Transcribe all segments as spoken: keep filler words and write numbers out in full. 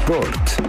Sport.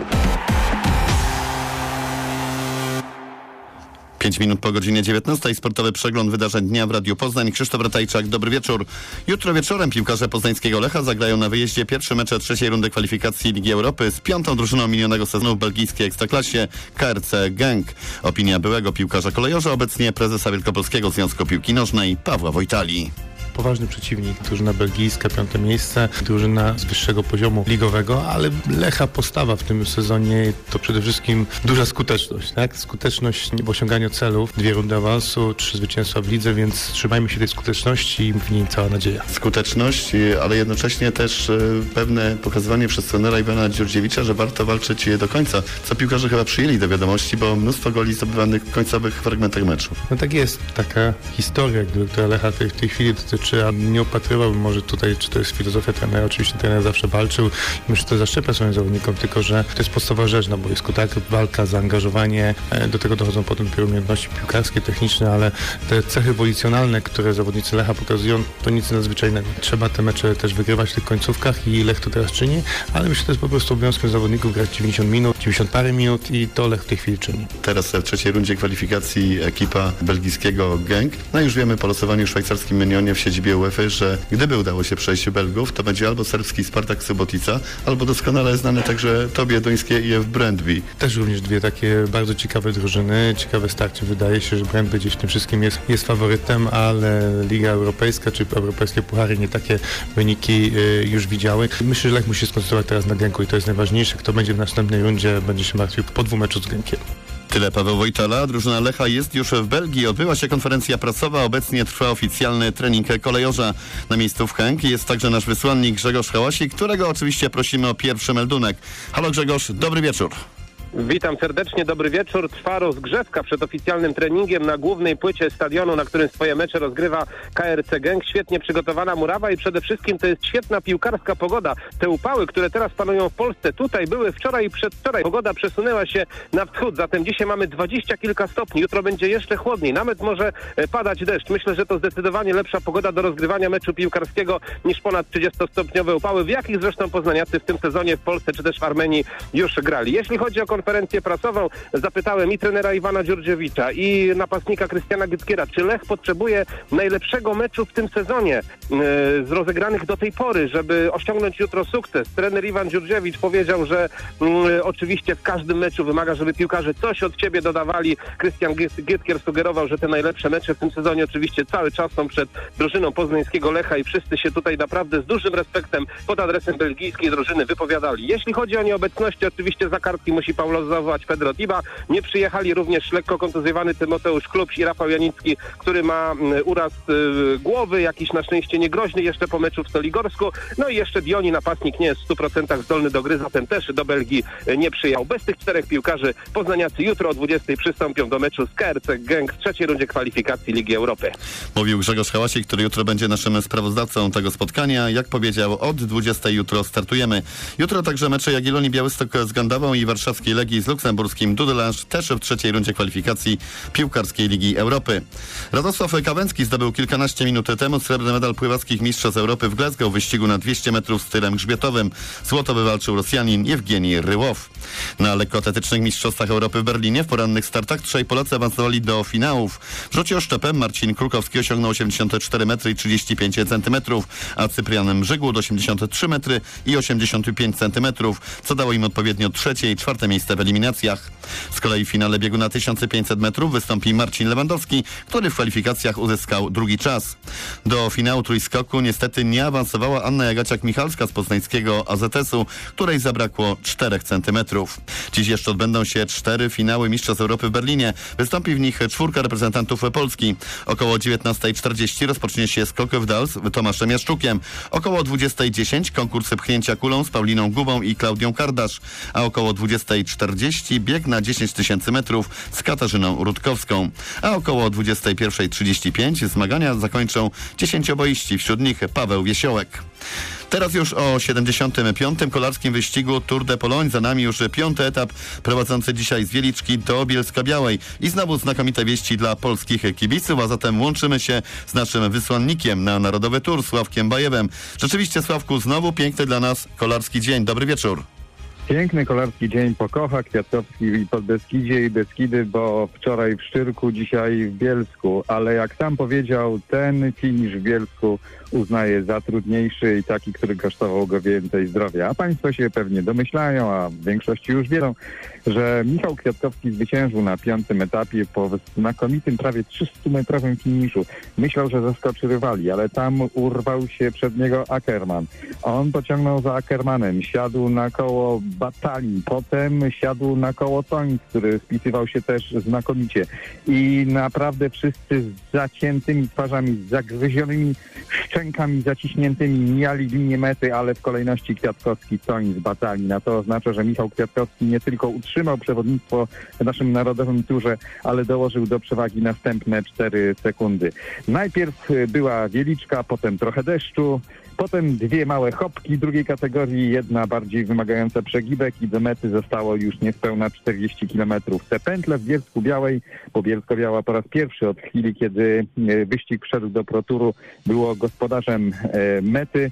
Pięć minut po godzinie dziewiętnastej. Sportowy przegląd wydarzeń dnia w Radiu Poznań. Krzysztof Ratajczak, dobry wieczór. Jutro wieczorem piłkarze poznańskiego Lecha zagrają na wyjeździe pierwsze mecze trzeciej rundy kwalifikacji Ligi Europy z piątą drużyną minionego sezonu w belgijskiej Ekstraklasie K R C Genk. Opinia byłego piłkarza kolejorza, obecnie prezesa Wielkopolskiego Związku Piłki Nożnej Pawła Wojtali. Poważny przeciwnik, drużyna belgijska, piąte miejsce, drużyna z wyższego poziomu ligowego, ale Lecha postawa w tym sezonie to przede wszystkim duża skuteczność, tak? Skuteczność w osiąganiu celów, dwie rundy awansu, trzy zwycięstwa w lidze, więc trzymajmy się tej skuteczności i w niej cała nadzieja. Skuteczność, ale jednocześnie też pewne pokazywanie przez trenera Iwana Dziurdziewicza, że warto walczyć do końca, co piłkarze chyba przyjęli do wiadomości, bo mnóstwo goli zdobywanych w końcowych fragmentach meczu. No tak jest, taka historia, która Lecha w tej chwili dotyczy. A nie opatrywałbym może tutaj, czy to jest filozofia trenera. Oczywiście trener zawsze walczył i myślę, że to zaszczepia swoim zawodnikom, tylko że to jest podstawowa rzecz na boisku, tak? Walka, zaangażowanie, do tego dochodzą potem dopiero umiejętności piłkarskie, techniczne, ale te cechy wolicjonalne, które zawodnicy Lecha pokazują, to nic nadzwyczajnego. Trzeba te mecze też wygrywać w tych końcówkach i Lech to teraz czyni, ale myślę, że to jest po prostu obowiązkiem zawodników grać dziewięćdziesiąt minut, dziewięćdziesiąt parę minut i to Lech w tej chwili czyni. Teraz w trzeciej rundzie kwalifikacji ekipa belgijskiego Genk. No już wiemy po losowaniu w szwajcarskim Menionie w siedzibie UEFA, że gdyby udało się przejść Belgów, to będzie albo serbski Spartak Subotica, albo doskonale znane także tobie duńskie I F Brøndby. Też również dwie takie bardzo ciekawe drużyny, ciekawe starcie. Wydaje się, że Brøndby gdzieś w tym wszystkim jest, jest faworytem, ale Liga Europejska czy europejskie puchary nie takie wyniki y, już widziały. Myślę, że Lech musi się skoncentrować teraz na Genku i to jest najważniejsze. Kto będzie w następnej rundzie, będzie się martwił po dwóch meczu z Genkiem. Tyle Paweł Wojtala. Drużyna Lecha jest już w Belgii. Odbyła się konferencja prasowa. Obecnie trwa oficjalny trening kolejorza. Na miejscu w Genk jest także nasz wysłannik Grzegorz Hałasi, którego oczywiście prosimy o pierwszy meldunek. Halo Grzegorz, dobry wieczór. Witam serdecznie, dobry wieczór. Trwa rozgrzewka przed oficjalnym treningiem na głównej płycie stadionu, na którym swoje mecze rozgrywa K R C Genk. Świetnie przygotowana murawa i przede wszystkim to jest świetna piłkarska pogoda. Te upały, które teraz panują w Polsce, tutaj były wczoraj i przedwczoraj. Pogoda przesunęła się na wschód, zatem dzisiaj mamy dwadzieścia kilka stopni. Jutro będzie jeszcze chłodniej, nawet może padać deszcz. Myślę, że to zdecydowanie lepsza pogoda do rozgrywania meczu piłkarskiego niż ponad trzydziestostopniowe upały, w jakich zresztą poznaniacy w tym sezonie w Polsce czy też w Armenii już grali. Jeśli chodzi o konferencję prasową, zapytałem i trenera Iwana Dziurdziewicza, i napastnika Krystiana Gytkiera, czy Lech potrzebuje najlepszego meczu w tym sezonie yy, z rozegranych do tej pory, żeby osiągnąć jutro sukces. Trener Iwan Dziurdziewicz powiedział, że yy, oczywiście w każdym meczu wymaga, żeby piłkarze coś od siebie dodawali. Krystian Gytkier sugerował, że te najlepsze mecze w tym sezonie oczywiście cały czas są przed drużyną poznańskiego Lecha i wszyscy się tutaj naprawdę z dużym respektem pod adresem belgijskiej drużyny wypowiadali. Jeśli chodzi o nieobecności, oczywiście za kartki musi pauzować Pedro Tiba. Nie przyjechali również lekko kontuzjowany Tymoteusz Klubś i Rafał Janicki, który ma uraz y, głowy, jakiś na szczęście niegroźny jeszcze po meczu w Soligorsku. No i jeszcze Dioni, napastnik, nie jest w stu procentach zdolny do gry, zatem też do Belgii nie przyjechał. Bez tych czterech piłkarzy poznaniacy jutro o dwudziestej przystąpią do meczu z K R C Genk w trzeciej rundzie kwalifikacji Ligi Europy. Mówił Grzegorz Hałasi, który jutro będzie naszym sprawozdawcą tego spotkania. Jak powiedział, od dwudziestej jutro startujemy. Jutro także mecze Jagiellonii Białystok z Gandawą i warszawskiej Legii z luksemburskim Dudelange, też w trzeciej rundzie kwalifikacji piłkarskiej Ligi Europy. Radosław Kawęcki zdobył kilkanaście minut temu srebrny medal pływackich mistrzostw Europy w Glasgow w wyścigu na dwieście metrów stylem grzbietowym. Złoto wywalczył Rosjanin Jewgenij Ryłow. Na lekkoatletycznych mistrzostwach Europy w Berlinie w porannych startach trzej Polacy awansowali do finałów. W rzucie oszczepem Marcin Krukowski osiągnął osiemdziesiąt cztery metry i trzydzieści pięć centymetrów, a Cyprian Mrzygłód osiemdziesiąt trzy metry i osiemdziesiąt pięć centymetrów, co dało im odpowiednio trzecie i czwarte miejsce w eliminacjach. Z kolei w finale biegu na tysiąc pięćset metrów wystąpi Marcin Lewandowski, który w kwalifikacjach uzyskał drugi czas. Do finału trójskoku niestety nie awansowała Anna Jagaciak-Michalska z poznańskiego A Z S-u, której zabrakło czterech centymetrów. Dziś jeszcze odbędą się cztery finały Mistrzostw Europy w Berlinie. Wystąpi w nich czwórka reprezentantów Polski. Około dziewiętnasta czterdzieści rozpocznie się skok w dal z Tomaszem Jaszczukiem. Około dwudziesta dziesięć konkurs pchnięcia kulą z Pauliną Gubą i Klaudią Kardasz, a około dwudziesta czterdzieści bieg na dziesięć tysięcy metrów z Katarzyną Rutkowską. A około dwudziesta pierwsza trzydzieści pięć zmagania zakończą dziesięcioboiści, wśród nich Paweł Wiesiołek. Teraz już o siedemdziesiątym piątym kolarskim wyścigu Tour de Pologne. Za nami już piąty etap prowadzący dzisiaj z Wieliczki do Bielska-Białej. I znowu znakomite wieści dla polskich kibiców, a zatem łączymy się z naszym wysłannikiem na Narodowy Tour, Sławkiem Bajewem. Rzeczywiście, Sławku, znowu piękny dla nas kolarski dzień. Dobry wieczór. Piękny kolarski dzień pokocha, Kwiatkowski i Podbeskidzie i Beskidy, bo wczoraj w Szczyrku, dzisiaj w Bielsku, ale jak sam powiedział, ten finisz w Bielsku uznaje za trudniejszy i taki, który kosztował go więcej zdrowia. A państwo się pewnie domyślają, a w większości już wiedzą, że Michał Kwiatkowski zwyciężył na piątym etapie po znakomitym, prawie trzystumetrowym finiszu. Myślał, że zaskoczy rywali, ale tam urwał się przed niego Ackermann. On pociągnął za Ackermannem, siadł na koło Batalii, potem siadł na koło Toń, który wpisywał się też znakomicie. I naprawdę wszyscy z zaciętymi twarzami, z zagryzionymi szczękami zaciśniętymi mijali linię mety, ale w kolejności Kwiatkowski, Toń z Batalii. Na to oznacza, że Michał Kwiatkowski nie tylko utrzymał przewodnictwo w naszym narodowym turze, ale dołożył do przewagi następne cztery sekundy. Najpierw była Wieliczka, potem trochę deszczu, potem dwie małe chopki drugiej kategorii, jedna bardziej wymagająca przegibek i do mety zostało już niespełna czterdzieści kilometrów. Te pętle w Bielsku Białej, bo Bielsko-Biała po raz pierwszy od chwili, kiedy wyścig wszedł do ProTouru, było gospodarzem mety.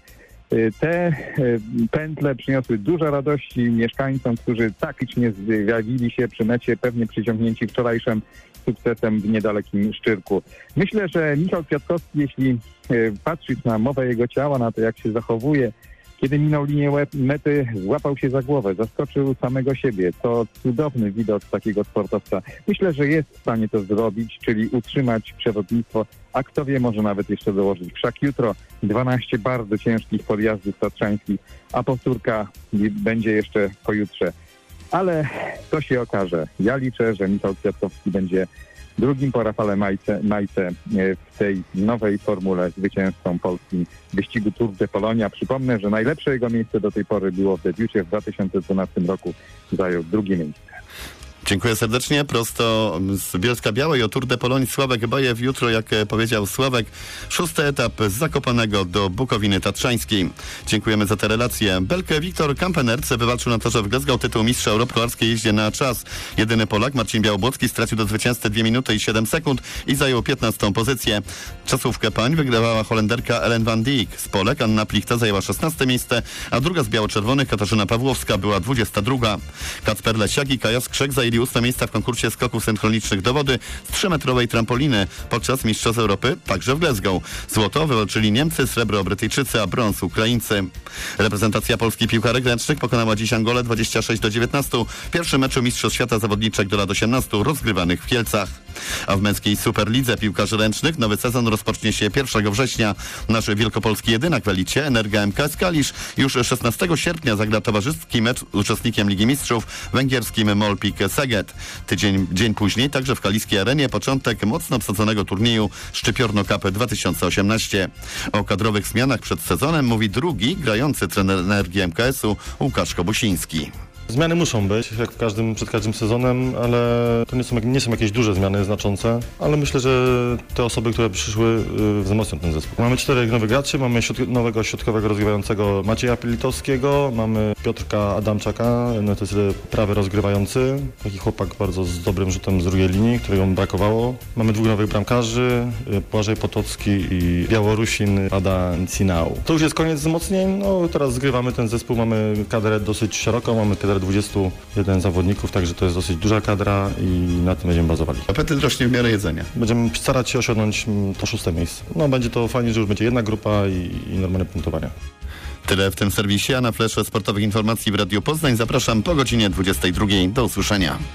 Te pętle przyniosły dużo radości mieszkańcom, którzy taktycznie zjawili się przy mecie, pewnie przyciągnięci wczorajszym sukcesem w niedalekim Szczyrku. Myślę, że Michał Kwiatkowski, jeśli patrzeć na mowę jego ciała, na to, jak się zachowuje, kiedy minął linię mety, złapał się za głowę, zaskoczył samego siebie. To cudowny widok takiego sportowca. Myślę, że jest w stanie to zrobić, czyli utrzymać przewodnictwo, a kto wie, może nawet jeszcze dołożyć. Wszak jutro dwanaście bardzo ciężkich podjazdów tatrzańskich, a powtórka będzie jeszcze pojutrze. Ale to się okaże. Ja liczę, że Michał Kwiatkowski będzie drugim po Rafale Majce, Majce w tej nowej formule zwycięzcą polskim wyścigu Tour de Polonia. Przypomnę, że najlepsze jego miejsce do tej pory było w debiucie w dwa tysiące dwunastym roku. Zajął drugie miejsce. Dziękuję serdecznie. Prosto z Bielska Białej o Tour de Pologne Sławek Bajew. Jutro, jak powiedział Sławek, szósty etap z Zakopanego do Bukowiny Tatrzańskiej. Dziękujemy za te relacje. Belkę Wiktor Kampenerce wywalczył na torze w Glasgow tytuł mistrza Europy kolarskiej jeździe na czas. Jedyny Polak, Marcin Białobłocki, stracił do zwycięzcy dwie minuty i siedem sekund i zajął piętnastą pozycję. Czasówkę pań wygrywała Holenderka Ellen van Dijk. Z Polek Anna Plichta zajęła szesnaste miejsce, a druga z biało-czerwonych, Katarzyna Pawłowska, była dwudziesta druga. Kacper Lesiak i Kaja Skrzek zajęli ósme miejsca w konkursie skoków synchronicznych do wody z trzymetrowej trampoliny podczas Mistrzostw Europy, także w Glasgow. Złoto wywalczyli Niemcy, srebro Brytyjczycy, a brąz Ukraińcy. Reprezentacja Polski piłkarek ręcznych pokonała dziś Angolę dwadzieścia sześć do dziewiętnastu w pierwszym meczu Mistrzostw Świata zawodniczek do lat osiemnastu rozgrywanych w Kielcach. A w męskiej Superlidze piłkarzy ręcznych nowy sezon rozpocznie się pierwszego września. Nasz wielkopolski jedynak w elicie, Energa M K S Kalisz, już szesnastego sierpnia zagra towarzyski mecz z uczestnikiem Ligi Mistrzów, węgierskim Molpik Szeged. Tydzień dzień później, także w kaliskiej arenie, początek mocno obsadzonego turnieju Szczypiorno Cup dwa tysiące osiemnaście. O kadrowych zmianach przed sezonem mówi drugi, grający trener Energii M K S-u Łukasz Kobusiński. Zmiany muszą być, jak w każdym, przed każdym sezonem, ale to nie są, nie są jakieś duże zmiany znaczące, ale myślę, że te osoby, które przyszły, wzmocnią ten zespół. Mamy czterech nowych graczy, mamy środ- nowego środkowego rozgrywającego Macieja Pilitowskiego, mamy Piotrka Adamczaka, no to jest prawy rozgrywający, taki chłopak bardzo z dobrym rzutem z drugiej linii, którego brakowało. Mamy dwóch nowych bramkarzy, Błażej Potocki i Białorusin Ada Ncinau. To już jest koniec wzmocnień, no teraz zgrywamy ten zespół, mamy kadrę dosyć szeroką, mamy kadrę dwudziestu jeden zawodników, także to jest dosyć duża kadra i na tym będziemy bazowali. Apetyt rośnie w miarę jedzenia. Będziemy starać się osiągnąć to szóste miejsce. No będzie to fajnie, że już będzie jedna grupa i, i normalne punktowanie. Tyle w tym serwisie, a na flesze sportowych informacji w Radiu Poznań zapraszam po godzinie dwudziestej drugiej. Do usłyszenia.